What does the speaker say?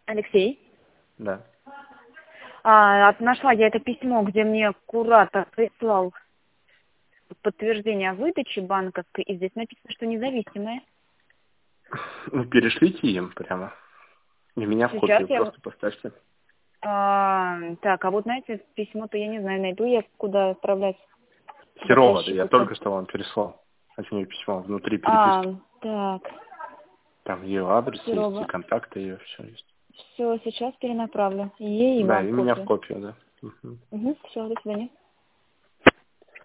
Алексей. Да. Нашла я это письмо, где мне куратор прислал подтверждение о выдаче банковской, и здесь написано, что независимое. Ну, перешлите им прямо. И меня в Сейчас копию я... просто поставьте. Так, а вот знаете, письмо-то я не знаю, найду я куда отправлять. Херово, да я Заказчику-то. только что вам переслал от нее письмо внутри переписки. Так, Там ее адрес есть и Серова. контакты ее, все есть. Все, сейчас перенаправлю. Ей и Да, вам и меня в копию. копию, да. Мгм. Все, до свидания.